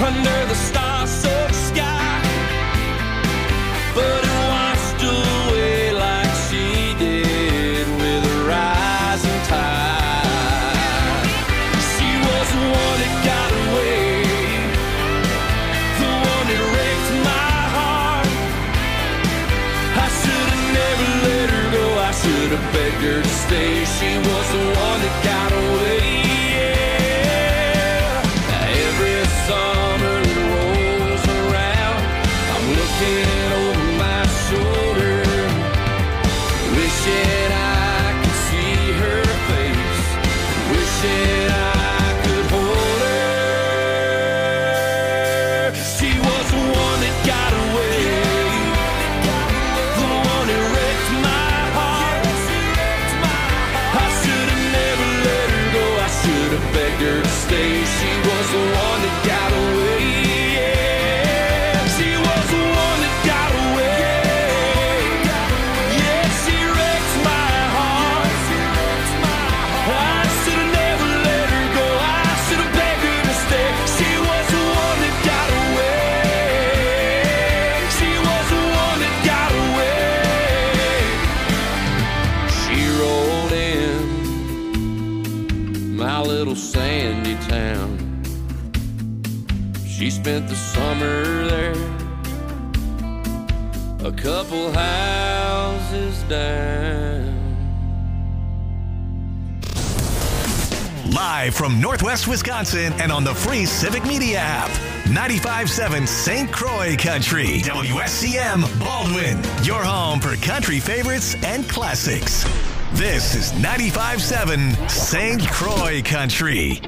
under the star-soaked sky, but it washed away like she did with a rising tide. She was the one that got away, the one that wrecked my heart. I should have never let her go, I should have begged her to stay. She was the one that got away. Every summer that rolls around, I'm looking over my shoulder, wishing I could see her face, wishing I could hold her. She was the one that got away, the one that wrecked my heart. I should have never let her go, I should have begged her to stay. She was the one that got away. Yeah. She was the one that got away. Yeah, she wrecked my heart. I should have never let her go, I should have begged her to stay. She was the one that got away. She was the one that got away. She rolled in my little sandy town. She spent the summer there, a couple houses down. Live from Northwest Wisconsin and on the free Civic Media app. 95.7 St. Croix Country. WSCM Baldwin. Your home for country favorites and classics. This is 95.7 St. Croix Country.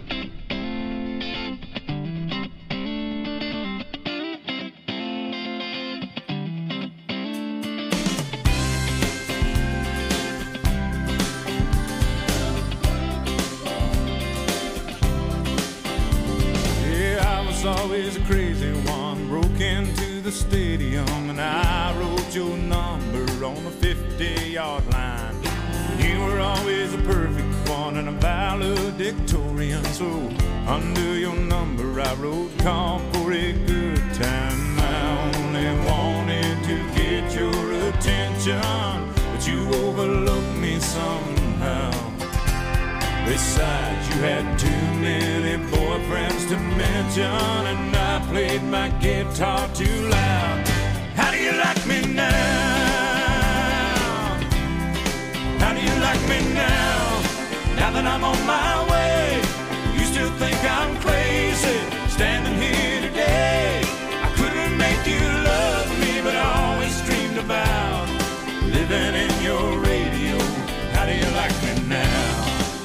Always a crazy one, broke into the stadium and I wrote your number on the 50-yard line. You were always a perfect one and a valedictorian, so under your number I wrote call for a good time. I only wanted to get your attention, but you overlooked me somehow. Besides, you had too many boyfriends to mention, and I played my guitar too loud. How do you like me now? How do you like me now? Now that I'm on my way, you still think I'm crazy, standing here today. I couldn't make you love me, but I always dreamed about living in your radio. How do you like me now?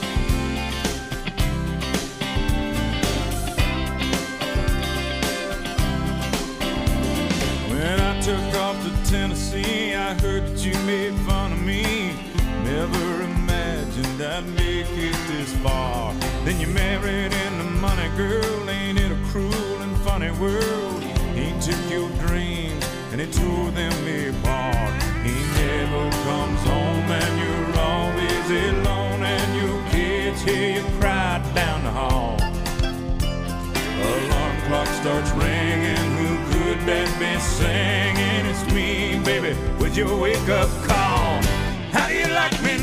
When I took off to Tennessee, I heard that you made fun of me. Never imagined I'd make it this far. Then you married into money, girl. Ain't it a cruel and funny world? He took your dreams and he tore them apart. He never comes home and you're always alone, and your kids hear you cry down the hall. Alarm clock starts ringing, who could that be singing? It's me, baby, with your wake-up call. How do you like me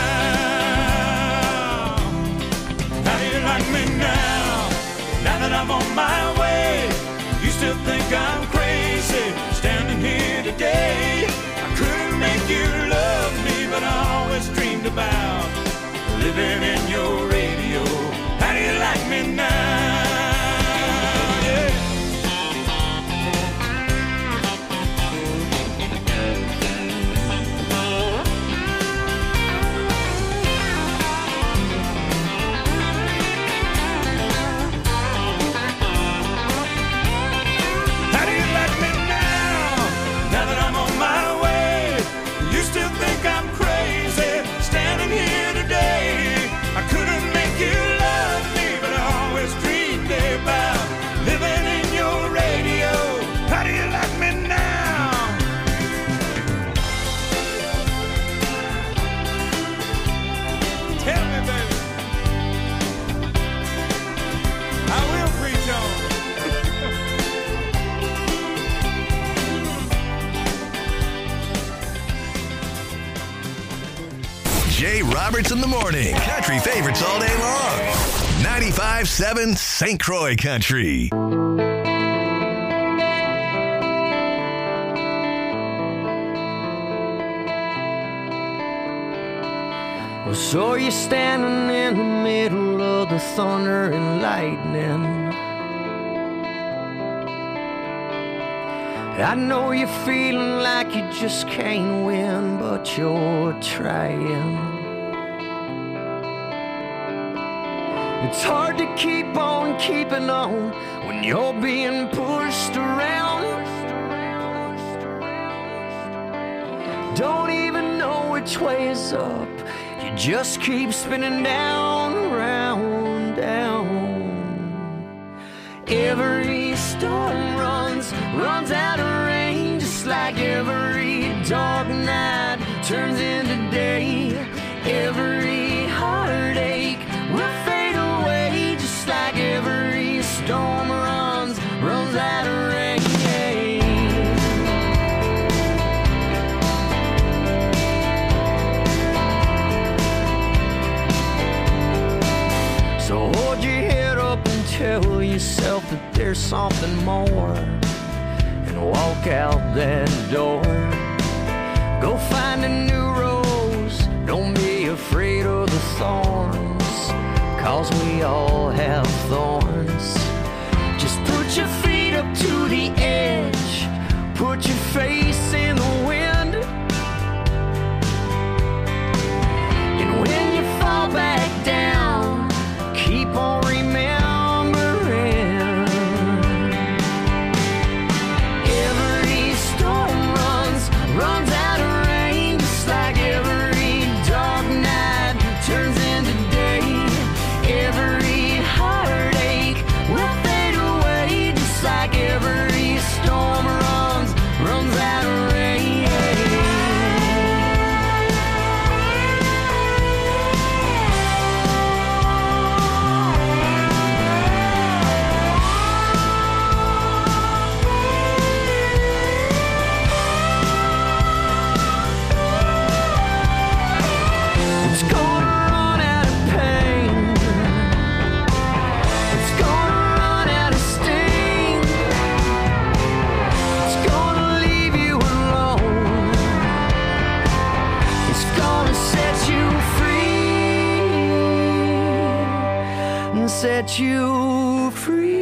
now? How do you like me now? Now that I'm on my way, you still think I'm crazy, standing here today. I couldn't make you love me, but I always dreamed about living in your radio. How do you like me now? I Jay Roberts in the morning. Country favorites all day long. 95.7 St. Croix Country. Well, so you're standing in the middle of the thunder and lightning. I know you're feeling like you just can't win, but you're trying. It's hard to keep on keeping on when you're being pushed around. Don't even know which way is up. You just keep spinning down, round, down. Every storm runs out of rain, just like every dark night turns into day. Every heartache will fade away, just like every storm runs out of rain. So hold your head up and tell yourself that there's something more, and walk out that door. Go find a new rose, don't be afraid of the thorns, 'cause we all have thorns. Just put your feet up to the edge, put your face in the wind, and when you fall back down, keep on remembering. Every storm runs out of rain, just like every dark night turns into day. Every heartache will fade away, just like every storm runs out of rain. It's gonna run out of pain. It's gonna run out of sting. It's gonna leave you alone. It's gonna set you free and set you free.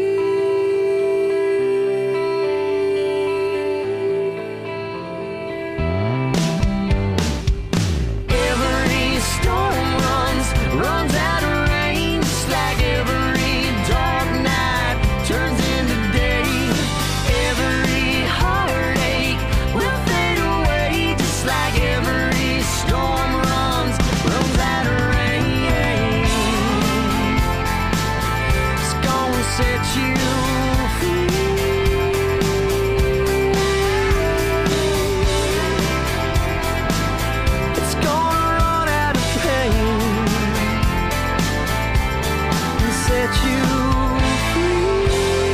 Every storm runs out of rain, just like every dark night turns into day. Every heartache will fade away, just like every storm runs out of rain. It's gonna set you free. It's gonna run out of pain and set you free.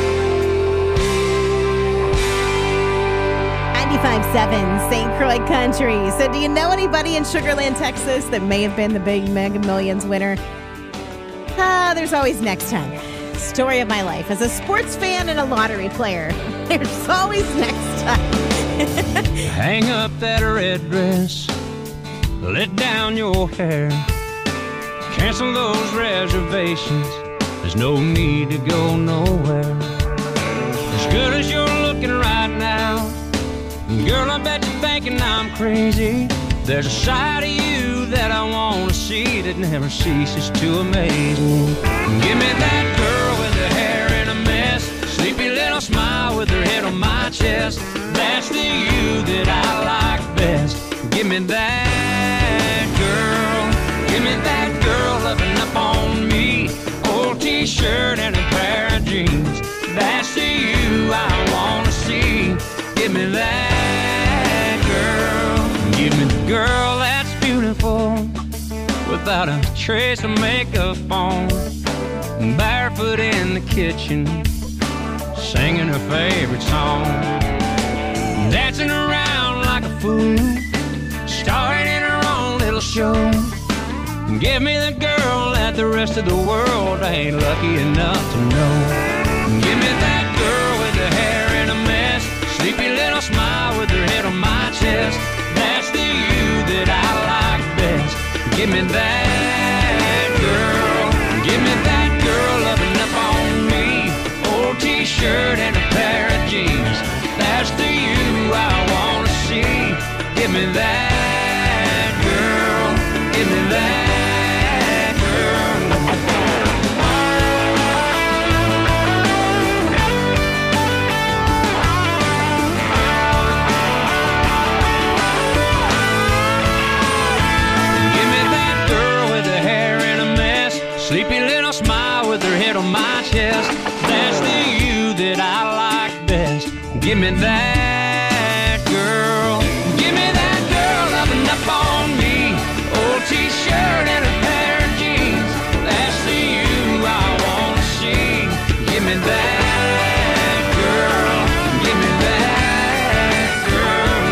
95.7 St. Croix Country. So do you know anybody in Sugar Land, Texas that may have been the big Mega Millions winner? There's always next time. Story of my life as a sports fan and a lottery player. There's always next time. Hang up that red dress, let down your hair, cancel those reservations, there's no need to go nowhere. As good as you're looking right now, girl, I bet you're thinking I'm crazy. There's a side of you that I want to see that never ceases to amaze me. Give me that girl with her hair in a mess, sleepy little smile with her head on my chest. That's the you that I like best. Give me that girl. Give me that girl loving up on me. Old t-shirt and a pair of jeans. That's the you I want to see. Give me that girl. Give me the girl that's beautiful, without a trace of makeup on, barefoot in the kitchen, singing her favorite song, dancing around like a fool, starring in her own little show. Give me the girl that the rest of the world ain't lucky enough to know. Give me that girl with the hair in a mess, sleepy little smile with her head on my chest. That's the you that I like best. Give me that girl. Give me that girl loving up on me. Old t-shirt and a pair of jeans. That's the you I wanna see. Give me that girl. Give me that. Sleepy little smile with her head on my chest. That's the you that I like best. Give me that girl. Give me that girl loving up on me. Old t-shirt and a pair of jeans. That's the you I wanna see. Give me that girl. Give me that girl.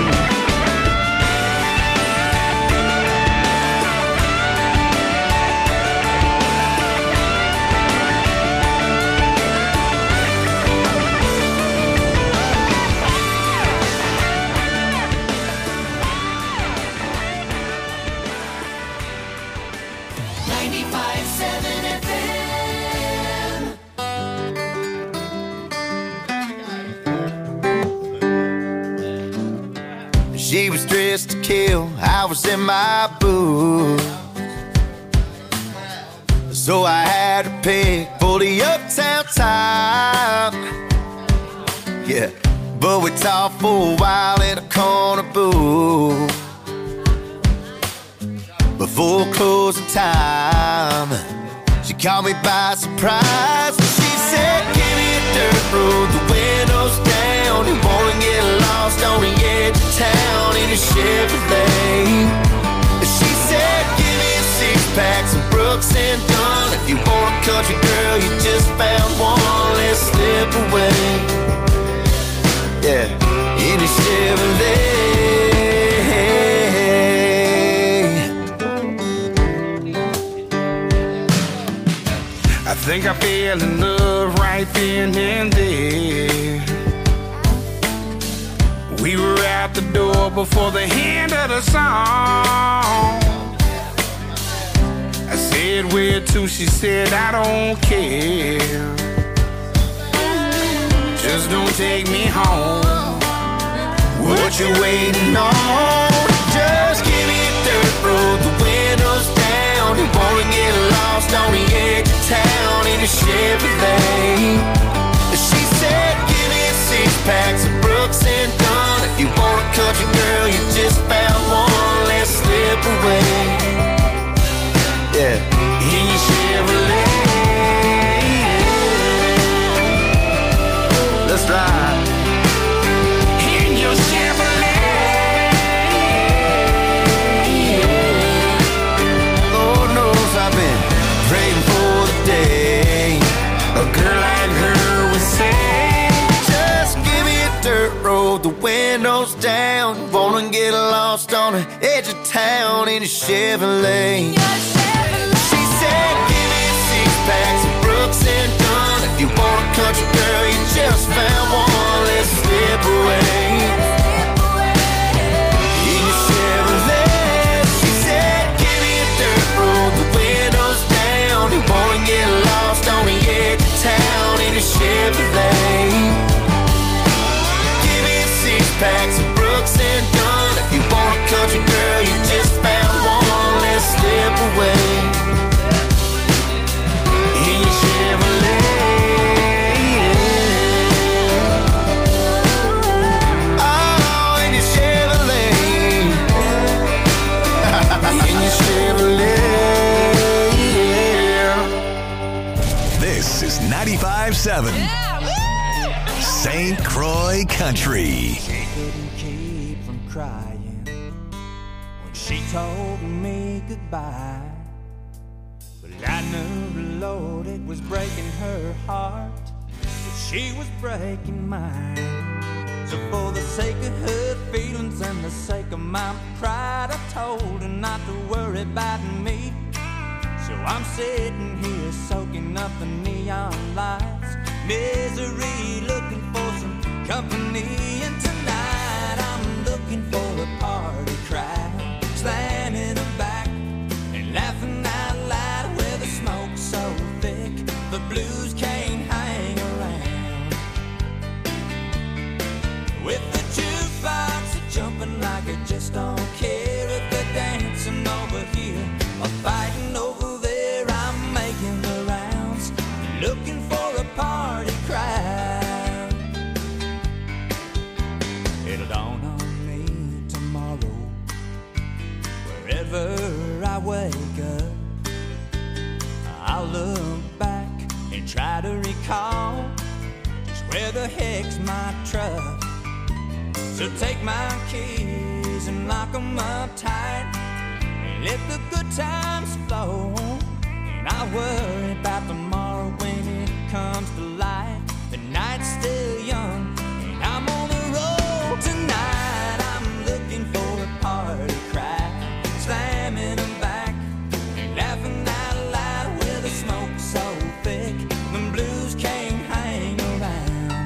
She was dressed to kill, I was in my booth. So I had to pick for the uptown top. Yeah, but we talked for a while in a corner booth. Before closing time, she caught me by surprise. She said, give me a dirt road, the windows down. You wanna get lost on the edge of town in a Chevrolet. She said, give me a six-pack, some Brooks and Dunn. If you want a country girl, you just found one. Let's slip away. Yeah, in a Chevrolet. I think I fell in love right then and there. We were out the door before the end of the song. I said, where to? She said, I don't care. Just don't take me home. What you waiting on? Just give me a dirt road, the windows down. You wanna get lost on the edge of town in a Chevrolet. She said, give me a six-pack, some Brooks and Dunn. If you want a country girl, you just found one. Let's slip away. Yeah, in your Chevrolet. Let's ride. In your Chevrolet. Lord knows I've been praying for the day A girl like her would say, just give me a dirt road, the windows down. Wanna get lost on the edge of town in a Chevrolet. She said, give me a six-pack, some Brooks and Dunn. If you want a country girl, you just found one. Let's slip away. In your Chevrolet. She said, give me a dirt road, the windows down. You wanna get lost on the edge of town in a Chevrolet. Give me a six-pack, some Brooks and Dunn. If you want a country girl, you just found one. Let's slip away. In your Chevrolet. Oh, in your Chevrolet. In your Chevrolet. This is 95.7 St. Croix Country. She couldn't keep from crying when she told me goodbye. But I knew the Lord, it was breaking her heart, that she was breaking mine. So for the sake of her feelings and the sake of my pride, I told her not to worry about me. So I'm sitting here soaking up the neon lights, misery, looking for some company. And tonight I'm looking for a party crowd, slamming them back and laughing out loud. Where the smoke's so thick, the blues can't hang around. With the jukebox jumping like it just don't care. If they're dancing over here or fighting over there, I'm making the rounds, looking for a party crowd. It'll dawn on me tomorrow, wherever I wake up, I'll look back and try to recall just where the heck's my truck. So take my keys and lock 'em up tight and let the good times flow. And I worry about tomorrow when it comes to light. The night's still young and I'm on the road. Tonight I'm looking for a party crowd, slamming them back and laughing out loud. Where the smoke's so thick, the blues can't hang around.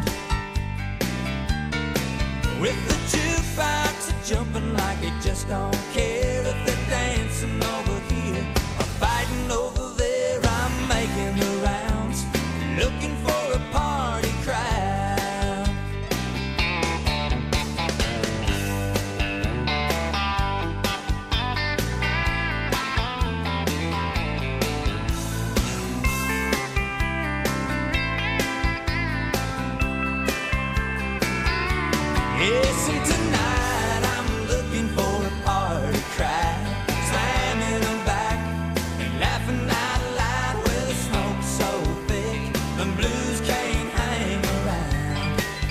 With the jukebox jumping like it just don't care. If they're dancing over here or fighting over there, I'm making the rounds, looking for a party crowd. Yes, and tonight I'm looking for a party crowd, slamming them back and laughing out loud. Where the smoke's so thick, the blues can't hang around.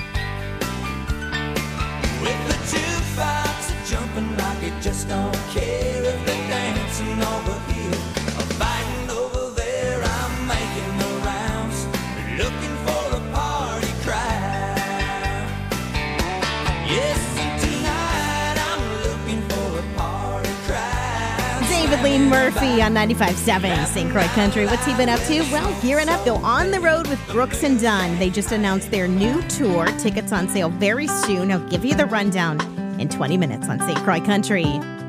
With the jukebox jumping like it just don't care. If they're dancing over here or fighting over there, I'm making the rounds, looking for a party crowd. Yes, tonight I'm looking for a party crowd. David Lee Murphy on 95.7 St. Croix Country. What's he been up to? Well, gearing up, go on the road with Brooks and Dunn. They just announced their new tour. Tickets on sale very soon. I'll give you the rundown in 20 minutes on St. Croix Country.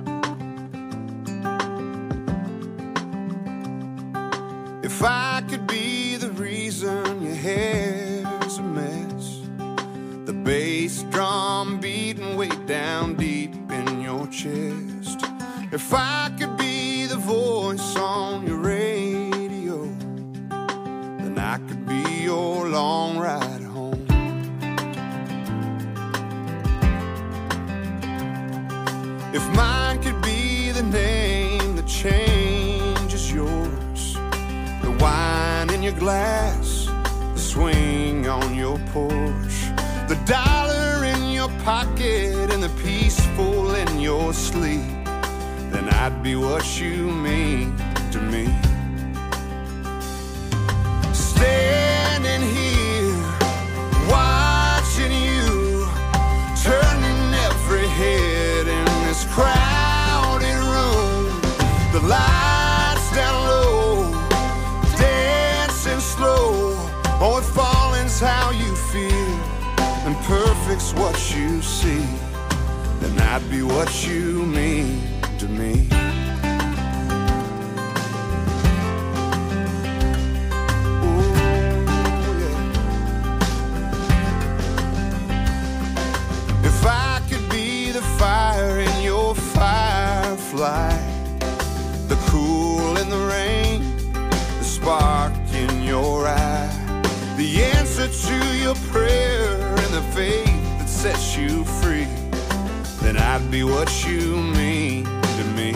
If I could be the reason your hair's a mess, the bass drum beating way down deep in your chest. If I could be the voice on your radio, then I could be your long ride home. If mine could be the name that changes yours, the wine in your glass, the swing on your porch, the dollar in your pocket and the peaceful in your sleep, then I'd be what you mean to me. Standing here, watching you, turning every head in this crowded room. The lights down low, dancing slow. Oh, if falling's how you feel and perfect's what you see, then I'd be what you mean to me. Ooh, yeah. If I could be the fire in your firefly, the cool in the rain, the spark in your eye, the answer to your prayer and the faith that sets you free, then I'd be what you mean to me.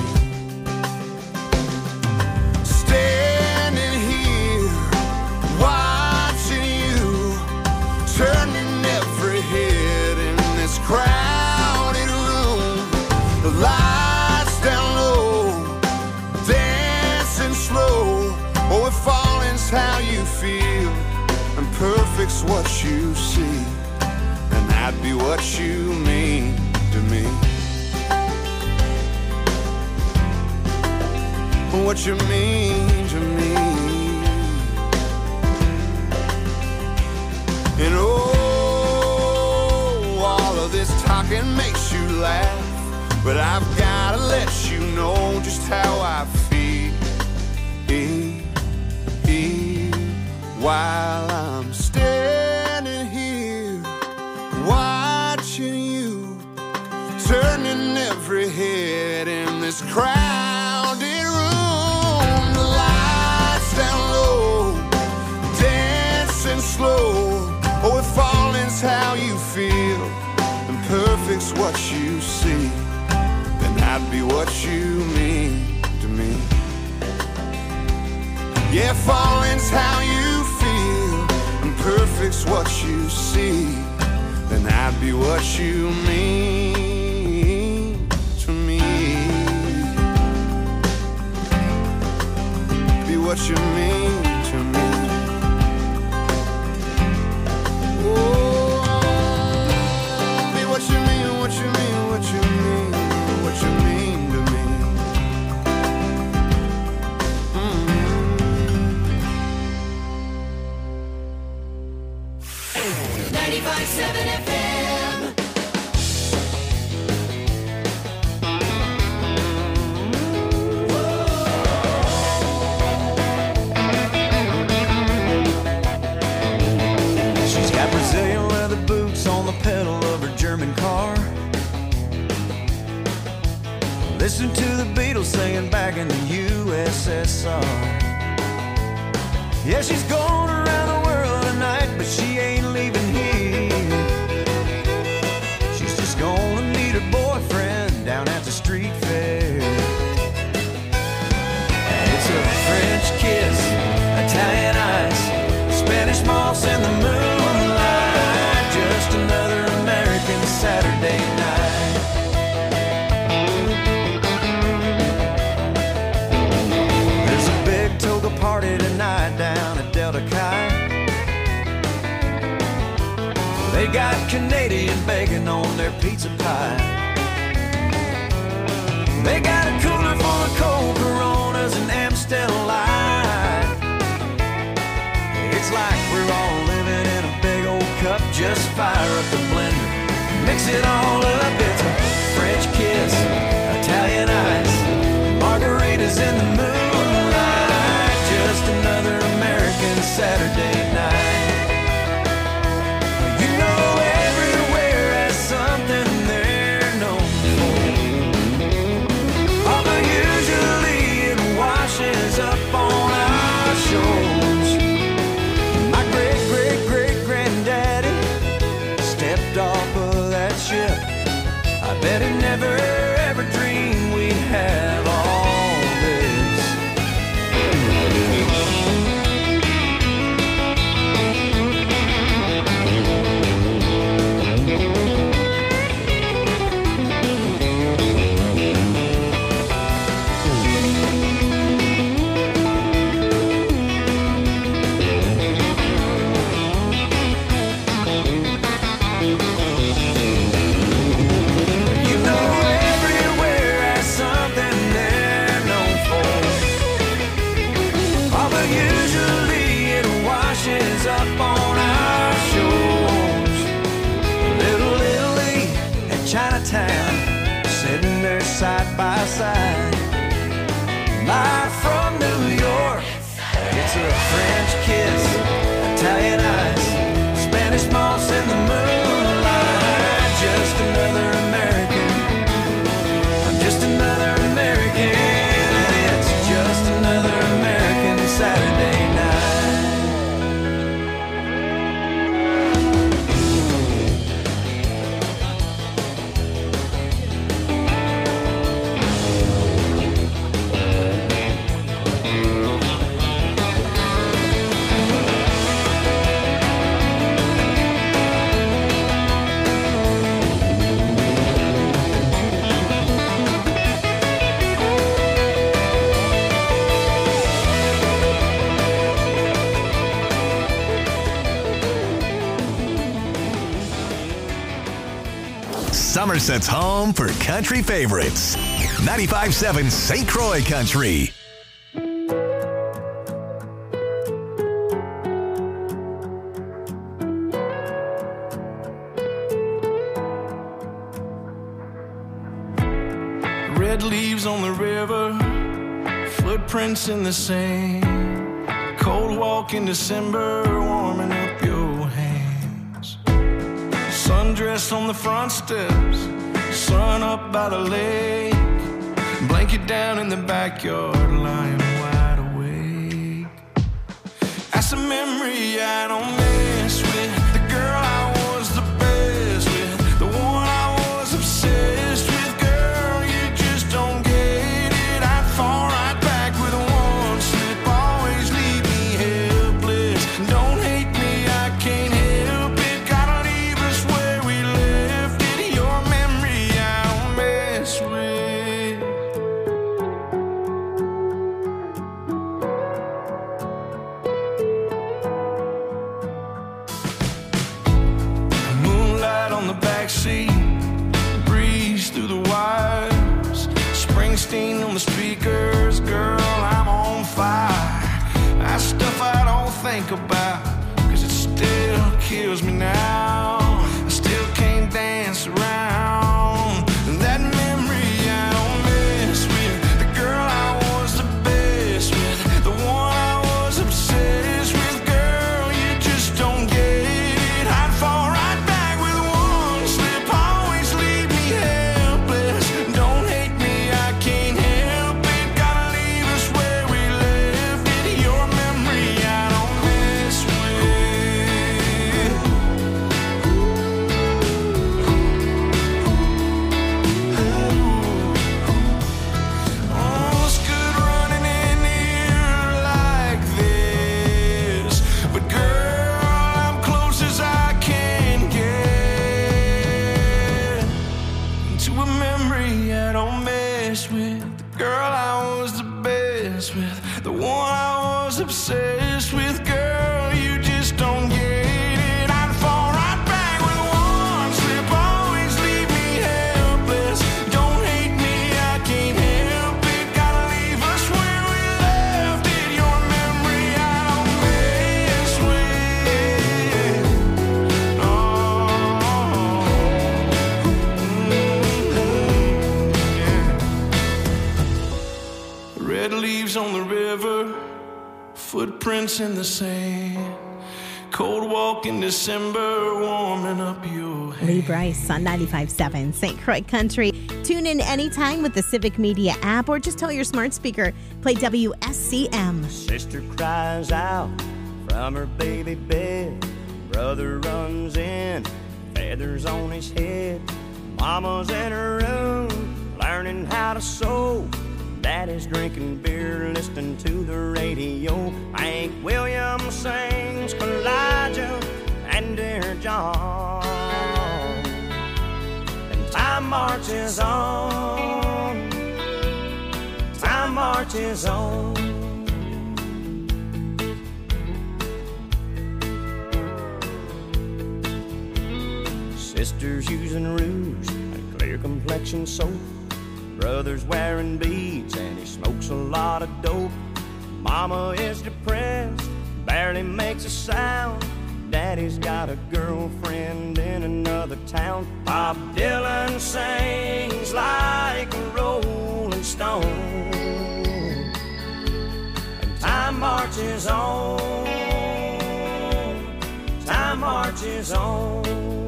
Standing here, watching you, turning every head in this crowded room. The lights down low, dancing slow. Oh, if falling's how you feel and perfect's what you see, then I'd be what you mean to me. What you mean talking makes you laugh, but I've gotta let you know just how I feel while I'm standing here watching you, turning every head in this crowded room. The lights down low, dancing slow. Oh, if falling's how you feel and perfect's what you see, then I'd be what you mean to me. Yeah, falling's how you feel and perfect's what you see, then I'd be what you mean to me. Be what you mean to me. Oh, be what you mean, what you mean, what you mean, what you mean to me. 95.7 FM. She's got Brazilian leather boots on the pedal of her German car. Listen to the Beatles singing back in the USSR. Yeah, she's going around the world tonight, but she ain't leaving here. She's just gonna meet her boyfriend down at the street fair. And it's a French kiss, Italian ice, Spanish moss in the moonlight, just another American Saturday night. There's a big toga party tonight down at Delta Chi. They got Canadian bacon on their pizza pie. They got a cooler full of cold Coronas and Amstel Light. It's like we're all living in a big old cup. Just fire up the blender, mix it all up. It's a French kiss, Italian ice, margaritas in the moonlight, just another American Saturday night. You know everywhere has something they're known for, although usually it washes up on our shores. My great-great-great-granddaddy stepped off of that ship. I bet he never ever dreamed we'd have all this. You know everywhere has something they're known for, although usually it washes up on our shores. Little Italy and Chinatown, sitting there side by side. Live from New York, it's a French kiss, Italian ice, Spanish moss in the moonlight, just another American. I'm just another American, and it's just another American Saturday night. Somerset's home for country favorites. 95.7 St. Croix Country. Red leaves on the river, footprints in the sand. Cold walk in December, warming up your hands. Sundress on the front steps, sun up by the lake. Blanket down in the backyard, lying wide awake. That's a memory I don't mess with. The girl I was the best with, the one I was obsessed with. Girl, you just don't get it. I'd fall right back with one slip. Always leave me helpless. Don't hate me, I can't help it. Gotta leave us where we left it. Your memory I don't mess with. Seat, breeze through the wires, Springsteen on the speakers. Girl, I'm on fire. That stuff I don't think about, 'cause it still kills me now. I still can't dance around that memory I don't mess with. The girl I was the best with, the one I was obsessed with. Girl, you just don't get it. I'd fall right back with one slip. Always leave me helpless. Don't hate me, I can't help it. Gotta leave us where we left it. Your memory I don't mess with. Oh, it's good running in here like this, but girl, I'm close as I can get to a memory I don't mess with. The girl I was the best with, the one I was obsessed with. Girl, you just don't get it. I'd fall right back with one slip. Always leave me helpless. Don't hate me, I can't help it. Gotta leave us where we left it. Your memory I don't mess with. Red leaves on the river, footprints in the sand. Cold walk in December, warming up your Lee hand. Bryce on 95.7 St. Croix Country. Tune in anytime with the Civic Media app, or just tell your smart speaker, play WSCM. Sister cries out from her baby bed. Brother runs in, feathers on his head. Mama's in her room, learning how to sew. Daddy's drinking beer, listening to the radio. Hank Williams sings Elijah and Dear John. And time marches on. Time marches on. Sisters using rouge and clear complexion soap. Brother's wearing beads and he smokes a lot of dope. Mama is depressed, barely makes a sound. Daddy's got a girlfriend in another town. Bob Dylan sings like a rolling stone. And time marches on. Time marches on.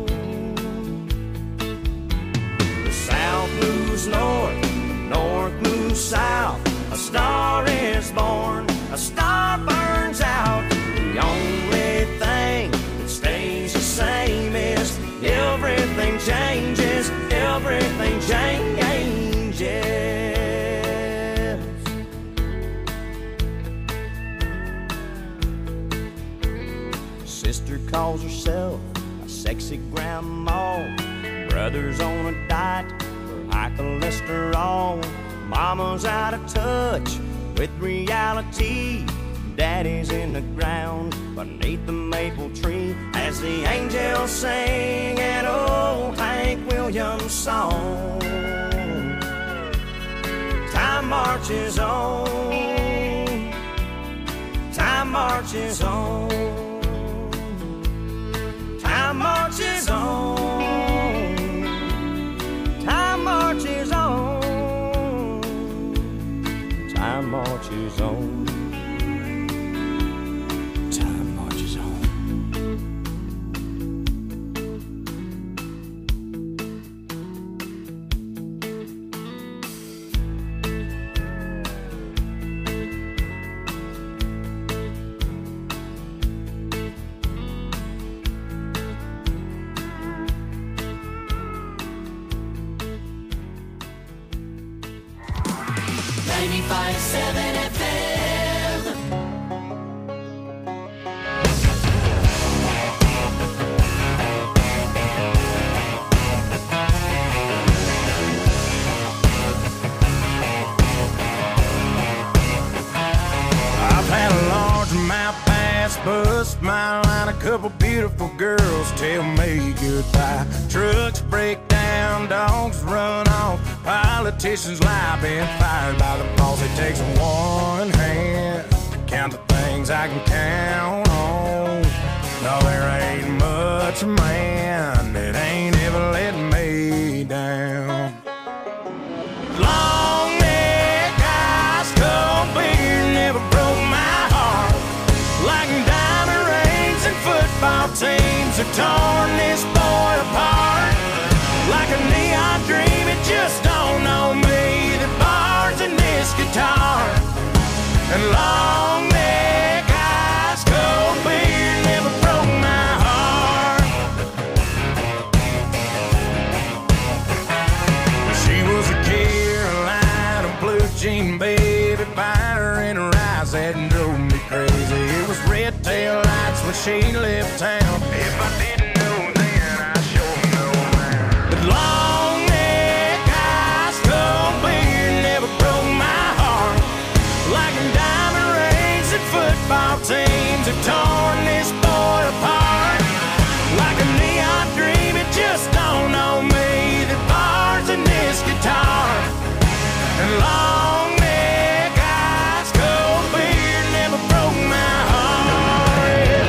The South moves north, north moves south. A star is born, a star burns out. The only thing that stays the same is everything changes, everything changes. Sister calls herself a sexy grandma. Brother's on a diet for high cholesterol. Mama's out of touch with reality. Daddy's in the ground beneath the maple tree as the angels sing an old Hank Williams song. Time marches on. Time marches on. Time marches on. Time marches on. marches on. Time marches on. Bust my line, a couple beautiful girls tell me goodbye. Trucks break down, dogs run off, politicians lie, been fired by the boss. It takes one hand to count the things I can count on. No, there ain't much man that ain't ever let me down. Long neck, ice cold beer never broke my heart. Like diamond rings and football teams have torn this boy apart. Like a neon dream, it just don't know me. The bars in this guitar and long neck, ice cold beer never broke my heart. She was a Carolina blue jean baby, fire in her eyes that drove me crazy. It was red tail lights when she left town. If I didn't know then, I sure know now. But long neck, ice cold beer never broke my heart. Like diamond rings and football teams have torn this boy apart. Like a neon dream, it just don't know me. The bars in this guitar and long neck, ice cold beer never broke my heart.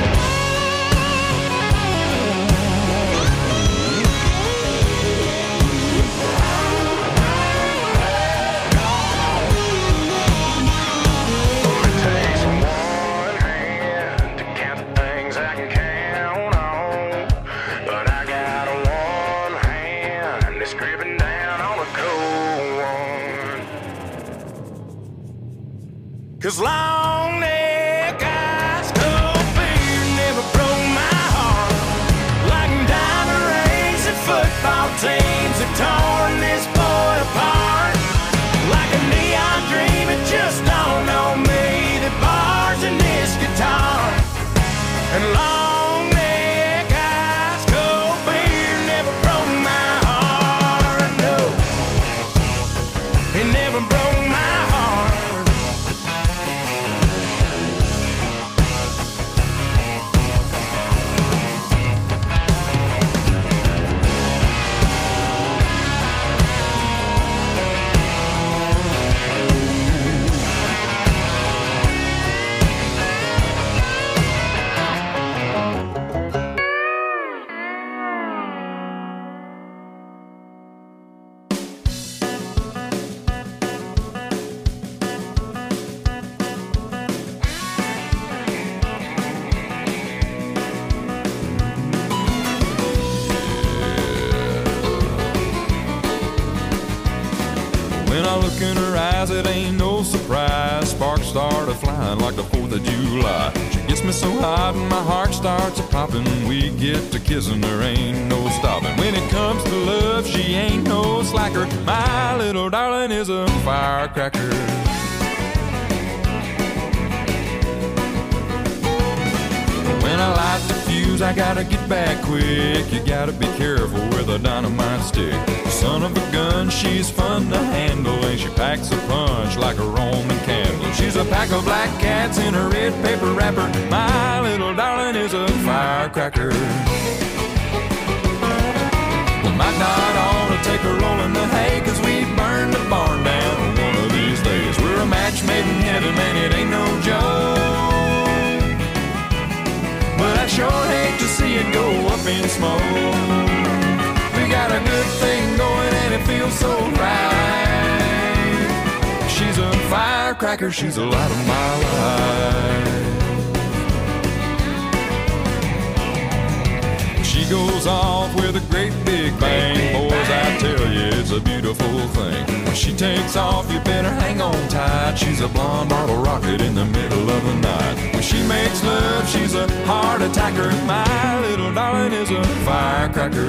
It takes one hand to count the things I can count on, but I got one hand that's gripping down on a cold one. 'Cause long neck, ice cold beer never broke my heart. Like diamond rings and football teams have torn this boy apart. Like a neon dream, it just don't know me. The bars in this guitar and long neck, ice cold beer never broke my heart. No, it never broke my heart. When I look in her eyes, it ain't no surprise. Sparks started flying like the 4th of July. She gets me so hot and my heart starts a-popping. We get to kissing, there ain't no stopping. When it comes to love, she ain't no slacker. My little darling is a firecracker. When I light the fuse, I gotta get back quick. You gotta be careful with a dynamite stick. Son of a gun, she's fun to handle, and she packs a punch like a Roman candle. She's a pack of black cats in a red paper wrapper. My little darling is a firecracker. We might not ought to take a roll in the hay, 'cause we burn the barn down one of these days. We're a match made in heaven, man, it ain't no joke. But I sure hate to see it go up in smoke. We got a good thing going and it feels so right. She's a firecracker. firecracker, she's the light of my life. She goes off with a great big bang. Boys, I tell you, it's a beautiful thing. When she takes off, you better hang on tight. She's a blonde bottle rocket in the middle of the night. When she makes love, she's a heart attacker. My little darling is a firecracker.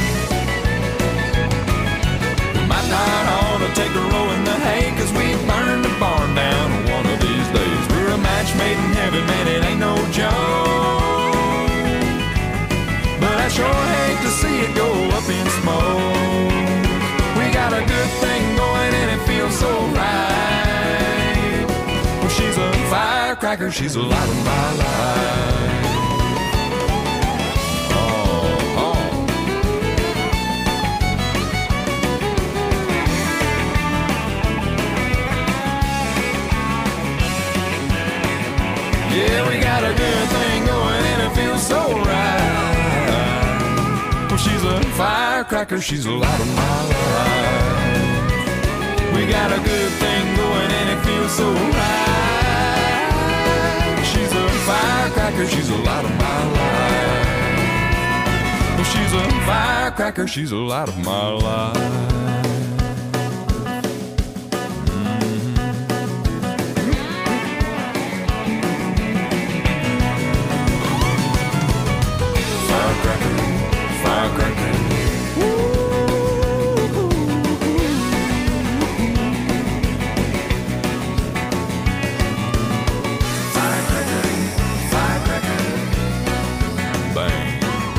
We might not ought to take a row in the hay, 'cause we burn the barn down one of these days. We're a match made in heaven, man, it ain't no joke. But I sure hate to see it go up in smoke. We got a good thing going and it feels so right. Well, she's a firecracker, she's the light of my life. Oh, oh. Yeah, we got a good thing going and it feels so right. She's a firecracker, she's the light of my life. We got a good thing going and it feels so right. She's a firecracker, she's the light of my life. Well, she's a firecracker, she's the light of my life. Bang.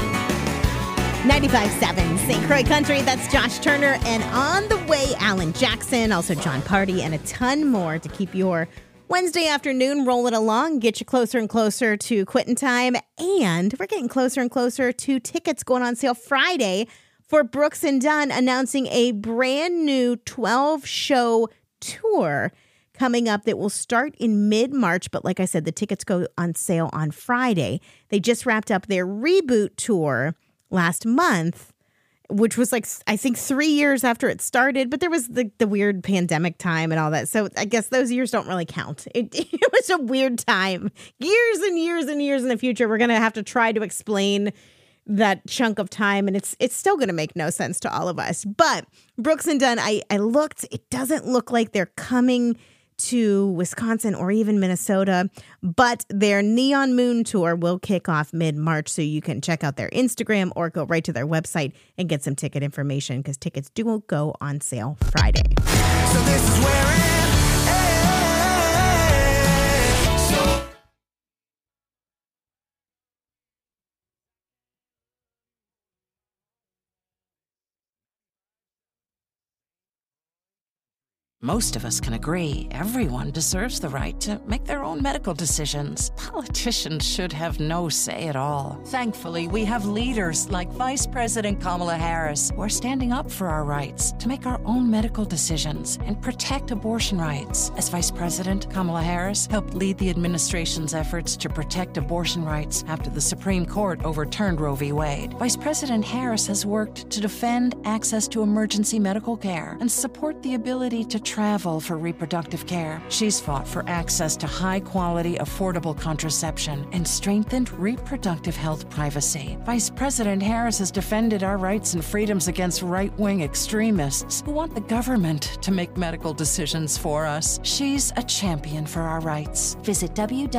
95.7 St. Croix Country. That's Josh Turner. And on the way, Alan Jackson, also John Party, and a ton more to keep your Wednesday afternoon rolling along, get you closer and closer to quitting time. And we're getting closer and closer to tickets going on sale Friday for Brooks and Dunn, announcing a brand new 12-show tour coming up that will start in mid-March. But like I said, the tickets go on sale on Friday. They just wrapped up their reboot tour last month, which was like, I think 3 years after it started, but there was the weird pandemic time and all that. So I guess those years don't really count. It was a weird time. Years and years and years in the future, we're going to have to try to explain that chunk of time, and it's still going to make no sense to all of us. But Brooks and Dunn, I looked, it doesn't look like they're coming to Wisconsin or even Minnesota, but their Neon Moon tour will kick off mid-March, so you can check out their Instagram or go right to their website and get some ticket information, because tickets do go on sale Friday. So this is where it ends. Most of us can agree everyone deserves the right to make their own medical decisions. Politicians should have no say at all. Thankfully, we have leaders like Vice President Kamala Harris who are standing up for our rights to make our own medical decisions and protect abortion rights. As Vice President, Kamala Harris helped lead the administration's efforts to protect abortion rights after the Supreme Court overturned Roe v. Wade. Vice President Harris has worked to defend access to emergency medical care and support the ability to travel for reproductive care. She's fought for access to high-quality, affordable contraception and strengthened reproductive health privacy. Vice President Harris has defended our rights and freedoms against right-wing extremists who want the government to make medical decisions for us. She's a champion for our rights. Visit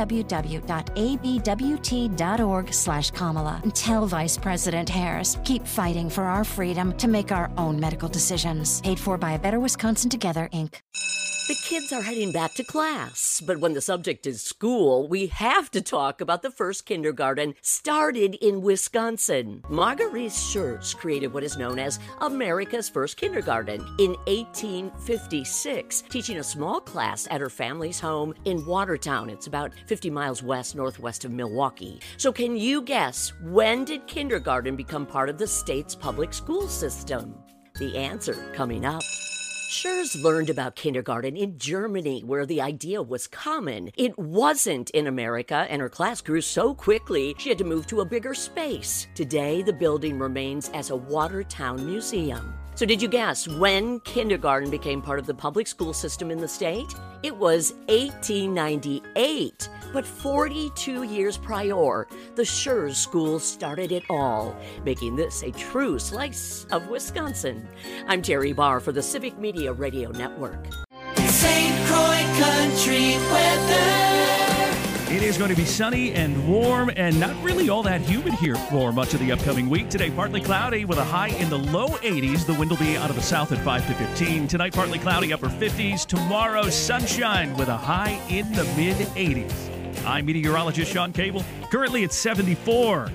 www.abwt.org/Kamala and tell Vice President Harris, keep fighting for our freedom to make our own medical decisions. Paid for by A Better Wisconsin Together, Inc. The kids are heading back to class, but when the subject is school, we have to talk about the first kindergarten started in Wisconsin. Marguerite Schurz created what is known as America's first kindergarten in 1856, teaching a small class at her family's home in Watertown. It's about 50 miles northwest of Milwaukee. So can you guess, when did kindergarten become part of the state's public school system? The answer coming up. Schurz learned about kindergarten in Germany, where the idea was common. It wasn't in America, and her class grew so quickly she had to move to a bigger space. Today, the building remains as a Watertown museum. So did you guess when kindergarten became part of the public school system in the state? It was 1898. But 42 years prior, the Schurz School started it all, making this a true slice of Wisconsin. I'm Terry Barr for the Civic Media Radio Network. St. Croix Country weather. It is going to be sunny and warm and not really all that humid here for much of the upcoming week. Today, partly cloudy with a high in the low 80s. The wind will be out of the south at 5 to 15. Tonight, partly cloudy, upper 50s. Tomorrow, sunshine with a high in the mid 80s. I'm meteorologist Sean Cable. Currently, it's 74.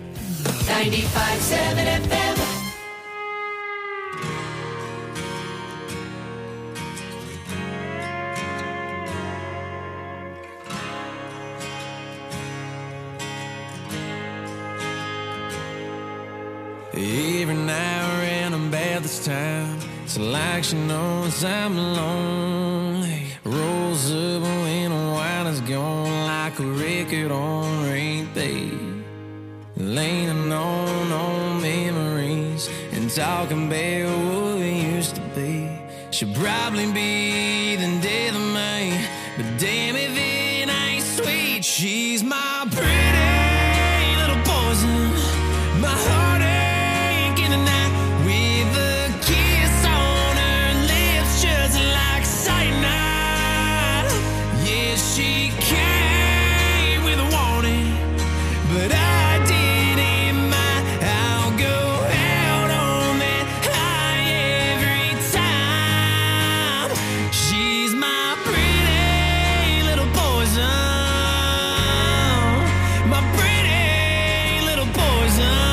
95.7 FM. Every now and then about this time, it's like she knows I'm lonely. Rolls up when the wine is gone like a record on repeat. Leaning on memories and talking about what we used to be. She'll probably be the death of me, but damn if it ain't sweet. She's my pretty little poison, my heartache in the night with a kiss on her lips just like cyanide. Yeah, she came with a warning, but I didn't mind. I'll go out on that high every time. She's my pretty little poison, my pretty little poison.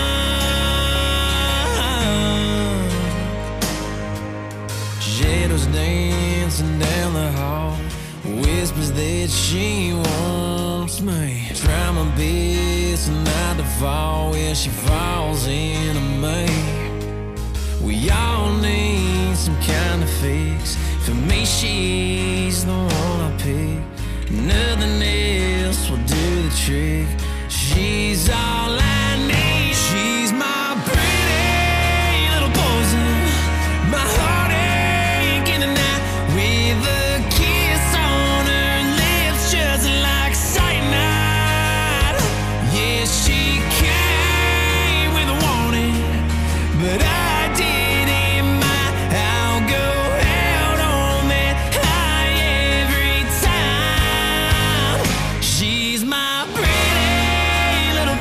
Shadows dancing down the hall, whispers that she wants me. Try my best not to fall where she falls into me. We all need some kind of fix. For me, she's the one I pick. Nothing else will do the trick. She's all I need. She's my pretty little poison, my heartache in the night with a kiss on her lips just like cyanide. Yeah, she came with a warning, but I didn't mind. I'll go out on that high every time. She's my pretty little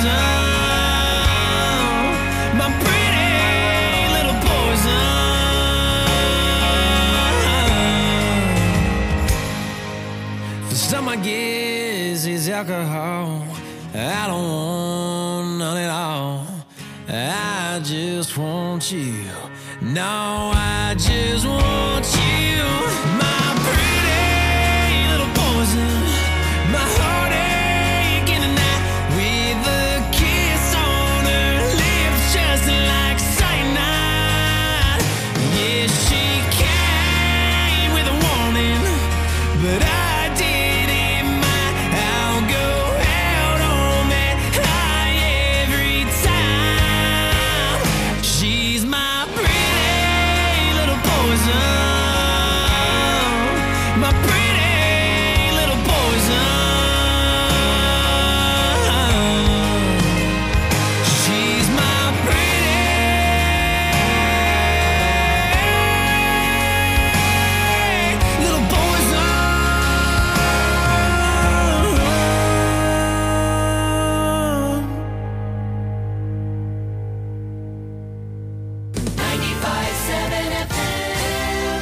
poison, my pretty little poison. For some, I guess it's alcohol. I don't want none at all. I just want you. No, I just want you. My pretty little poison, my heartache in the night with a kiss on her lips just like cyanide. Yeah, she came with a warning, but I didn't mind. I'll go out on that high every time. She's my pretty little poison, my pretty little poison. She's my pretty little poison. 95.7 FM.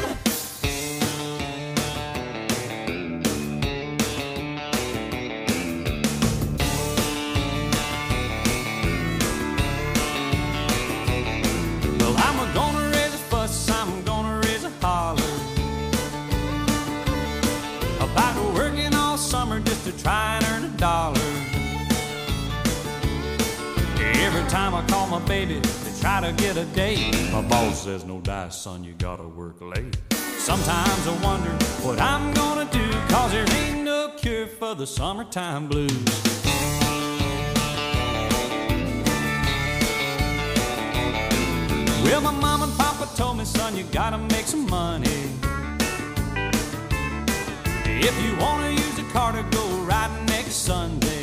Well, I'm gonna raise a fuss, I'm gonna raise a holler about working all summer just to try and earn a dollar. Every time I call my baby to try to get a date, my boss says, no dice, son, you gotta work late. Sometimes I wonder what I'm gonna do, 'cause there ain't no cure for the summertime blues. Well, my mom and pop son, you gotta make some money. If you wanna use the car to go riding next Sunday.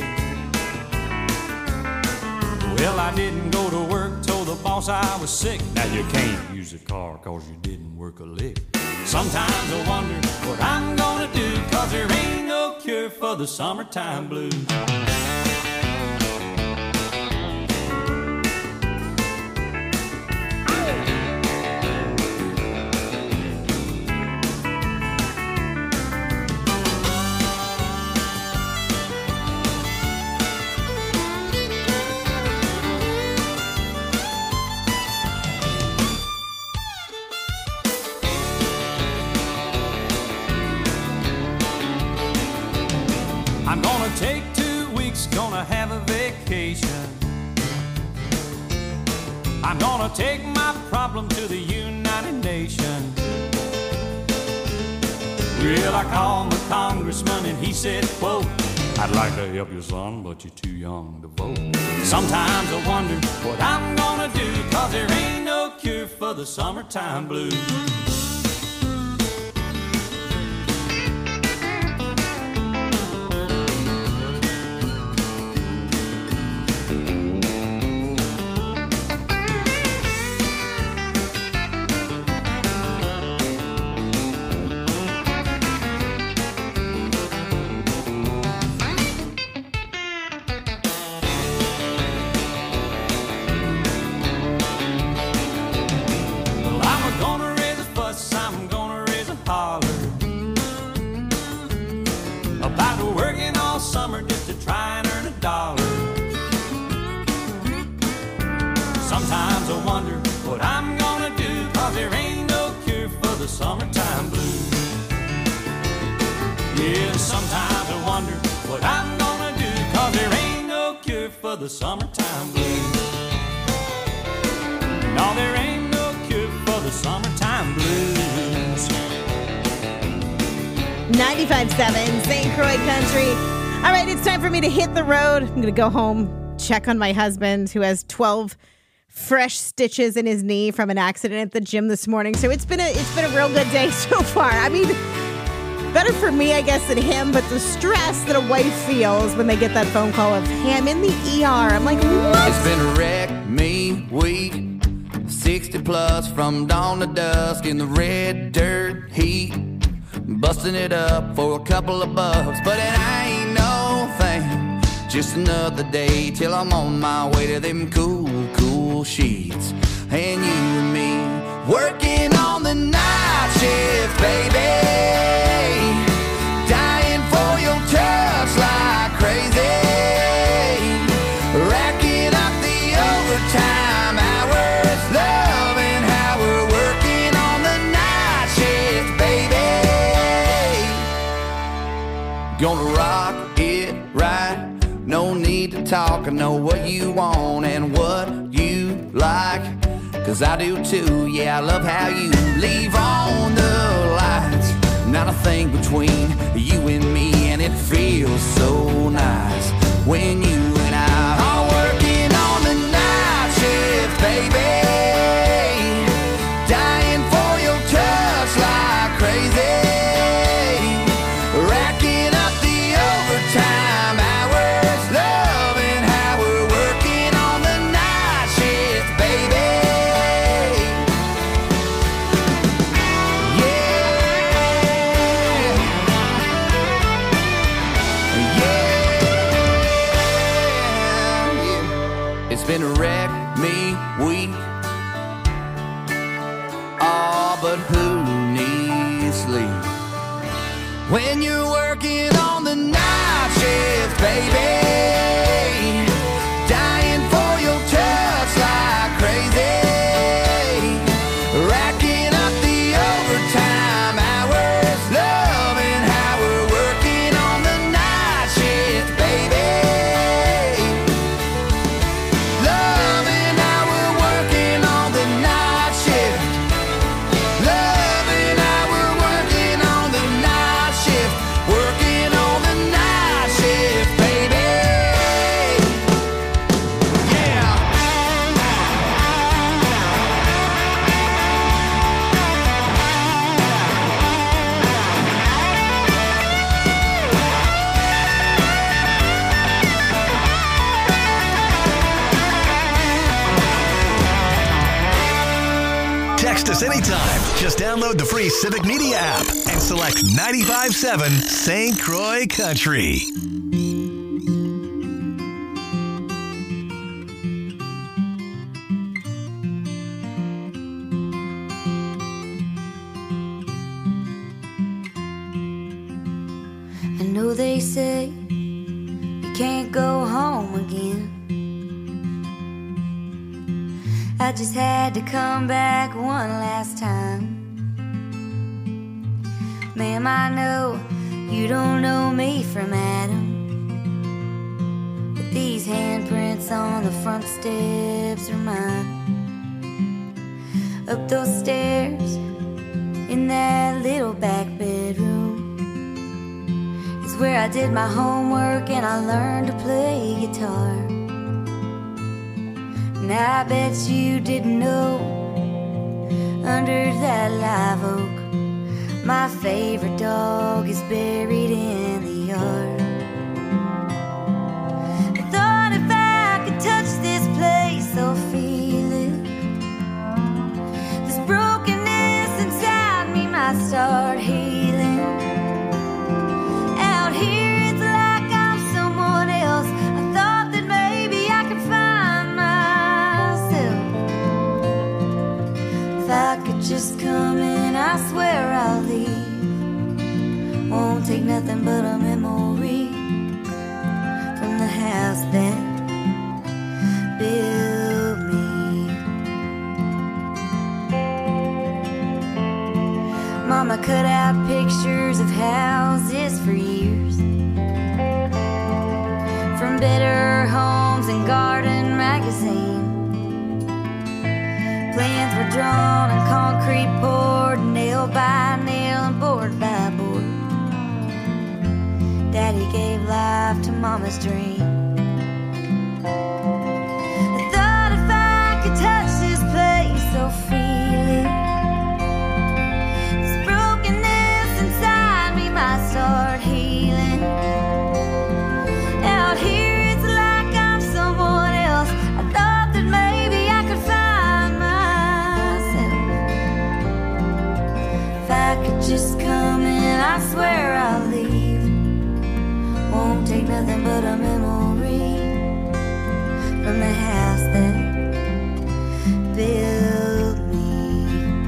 Well, I didn't go to work, told the boss I was sick. Now you can't use the car cause you didn't work a lick. Sometimes I wonder what I'm gonna do, cause there ain't no cure for the summertime blues. I'm gonna take 2 weeks, gonna have a vacation. I'm gonna take my problem to the United Nations. Well, I called my congressman and he said, quote, I'd like to help you, son, but you're too young to vote. Sometimes I wonder what I'm gonna do, cause there ain't no cure for the summertime blues. Sometimes I wonder what I'm gonna do, cause there ain't no cure for the summertime blues. Yeah, sometimes I wonder what I'm gonna do, cause there ain't no cure for the summertime blues. No, there ain't no cure for the summertime blues. 95.7 St. Croix Country. All right, it's time for me to hit the road. I'm going to go home, check on my husband who has 12 fresh stitches in his knee from an accident at the gym this morning. So it's been a real good day so far. I mean, better for me, I guess, than him, but the stress that a wife feels when they get that phone call of, hey, I'm in the ER. I'm like, what? It's been a wreck, me, week, 60 plus from dawn to dusk in the red dirt heat, busting it up for a couple of bucks, but it ain't no thing. Just another day till I'm on my way to them cool, cool sheets. And you and me working on the night shift, baby. Dying for your touch like crazy. Racking up the overtime hours, loving how we're working on the night shift, baby. Gonna rock it right. No need to talk, I know what you want and what you like, cause I do too, yeah, I love how you leave on the lights. Not a thing between you and me, and it feels so nice when you and I are working on the night shift, baby. Dying for your touch like crazy. Racking up the overtime hours, loving how we're working on the night shift, baby. Yeah. It's been a wreck, me, week. Oh, but who needs sleep when you're working on the night shift, baby? Dying for your touch like crazy. Racking up the overtime hours, loving how we're working on the night shift, baby. Loving how we're working on the night shift. Loving how we're working on the night shift. Working on the night shift, baby. Text us anytime. Just download the free Civic Media app and select 95.7 St. Croix Country. I know they say you can't go home again. I just had to come back one last time. Ma'am, I know you don't know me from Adam, but these handprints on the front steps are mine. Up those stairs in that little back bedroom is where I did my homework and I learned to play guitar. And I bet you didn't know, under that live oak, my favorite dog is buried in the yard. I thought if I could touch this place, I'll feel it. This brokenness inside me might start healing. Out here it's like I'm someone else. I thought that maybe I could find myself. If I could just come in, I swear I'll leave. Won't take nothing but a memory from the house that built me. Mama cut out pictures of houses for years, from Better Homes and Garden magazine. Plans were drawn and concrete poured, nail by nail and board by board. Daddy gave life to Mama's dream. I thought if I could touch this place, I'll feel it. This brokenness inside me might start healing. Out here it's like I'm someone else. I thought that maybe I could find myself. If I could just come in, I swear I'll leave. Won't take nothing but a memory from the house that built me.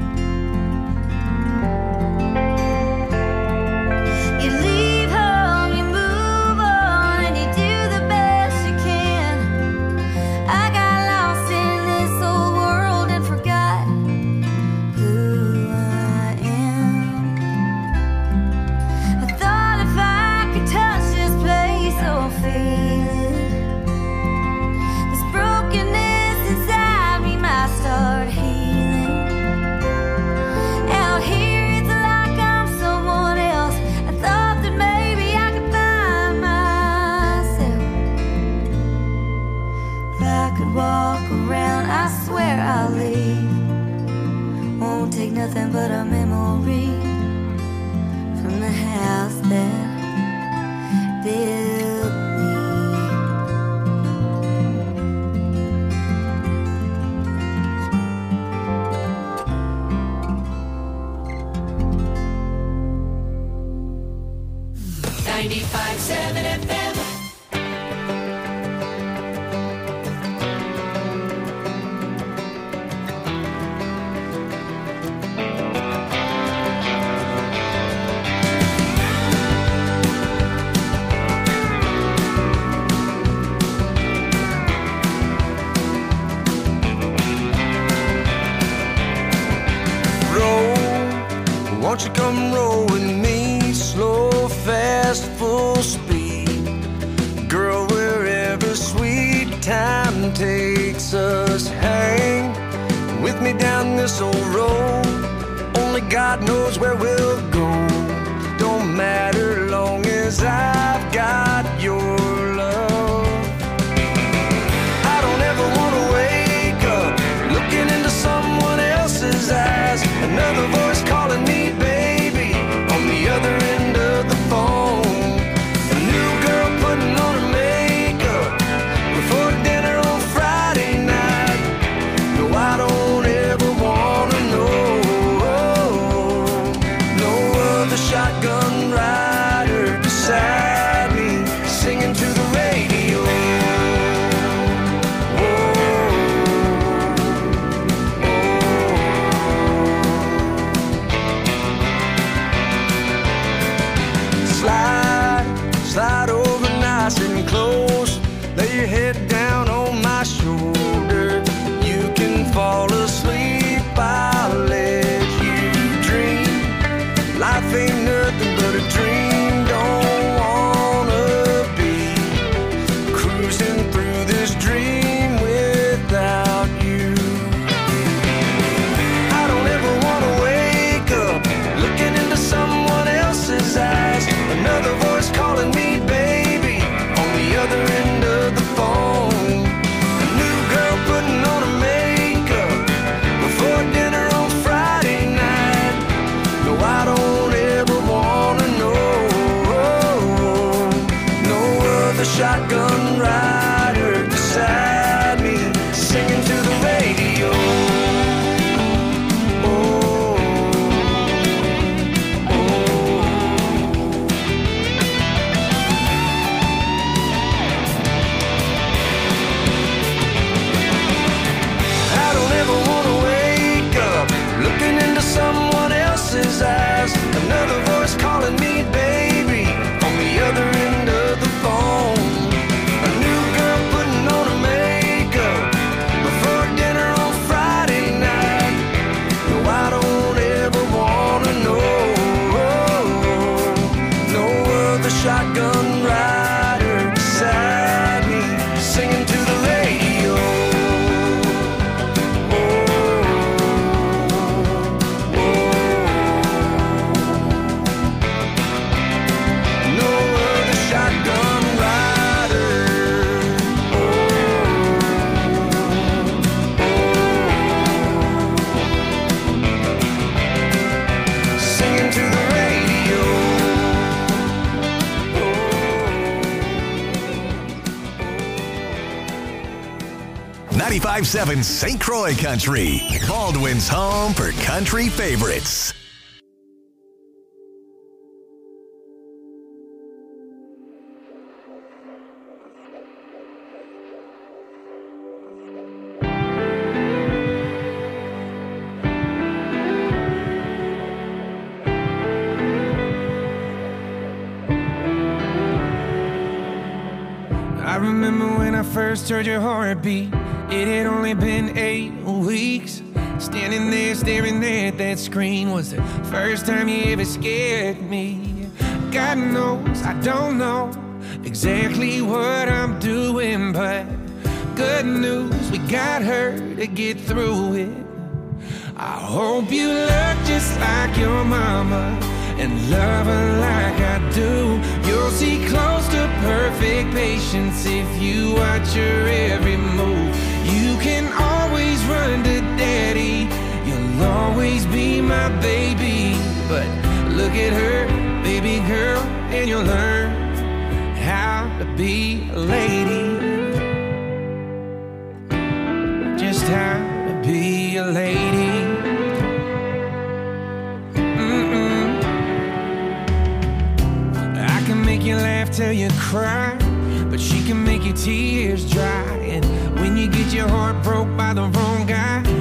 You leave home, you move on, and you do the best you can. I got lost in this old world and forgot who I am. I thought if I could touch this place, I'll feel it. This brokenness inside me might start healing. Out here it's like I'm someone else. I thought that maybe I could find myself. If I could walk around, I swear I'll leave. Won't take nothing but a memory from the house that built me. 95.7 FM. Won't you come roll with me, slow, fast, full speed, girl, wherever sweet time takes us. Hang with me down this old road, only God knows where we'll go. Don't matter long as I've got your love. I don't ever want to wake up looking into someone else's eyes, another voice calling me baby on the other end of the phone. A new girl putting on her makeup before dinner on Friday night. No, I don't ever want to know 95.7 St. Croix Country, Baldwin's home for country favorites. I remember when I first heard your heartbeat. It had only been 8 weeks. Standing there staring at that screen was the first time you ever scared me. God knows I don't know exactly what I'm doing, but good news, we got her to get through it. I hope you look just like your mama and love her like I do. You'll see close to perfect patience if you watch her every move. You can always run to daddy, you'll always be my baby. But look at her, baby girl, and you'll learn how to be a lady. Just how to be a lady. Make you laugh till you cry, but she can make your tears dry. And when you get your heart broke by the wrong guy,